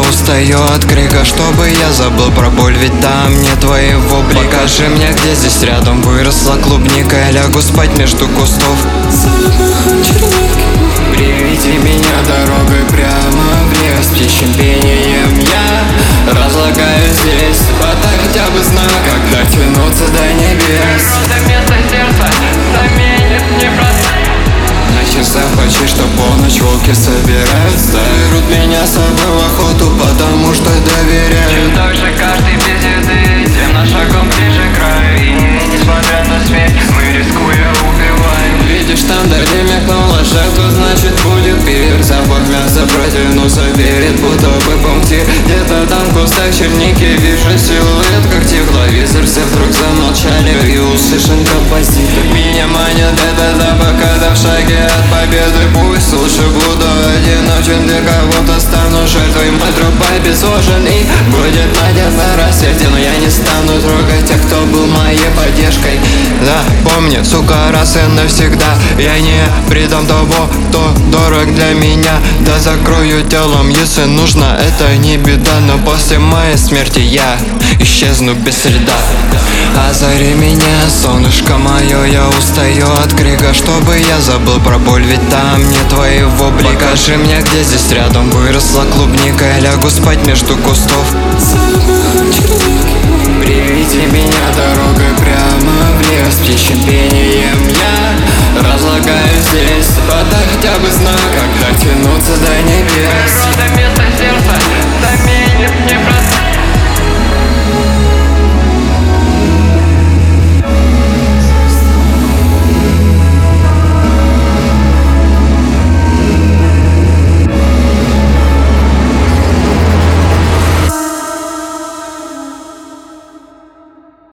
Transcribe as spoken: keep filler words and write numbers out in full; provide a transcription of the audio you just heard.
устаю от крика, чтобы я забыл про боль, ведь там нет твоего блика. Покажи мне, где здесь рядом выросла клубника, я лягу спать между кустов. Приведи меня дорогой прямо в лес, птичьим пением я разлагаю здесь. Подай хотя бы знак, когда тянуться до небес. Место сердца заменит непростой. На часах почти что полночь, волки собираются, берут меня с собой в охоту, потому что доверяют. Чем дольше каждый без еды, тем на шагом ближе к краю. И несмотря на смерть, мы рискуя убиваем. Видишь, там дорде мелькнула жертва, значит будет пир. Запах мяса протянулся перед, будто бы пунктир. Где-то там в кустах черники вижу силуэт, как тепловизор. Все вдруг замолчали и услышан композитор. Меня манит этот запах, когда в шаге от победы. Пусть лучше буду одиночен, для кого-то стану жертвой. Мой труп обезвожен и будет надет на рассвете. Но я не стану трогать тех, кто был моей поддержкой. Да, помни, сука, раз и навсегда, я не предам того, кто дорог для меня. Да закрою телом, если нужно, это не беда. Но после моей смерти я исчезну без следа. Озари меня, солнышко мое, я устаю от крика, чтобы я забыл про боль, ведь там нет твоего блика. Покажи мне, где здесь рядом выросла клубника, я лягу спать между кустов. Приведи меня дорогой прямо в лес, птичьим пением я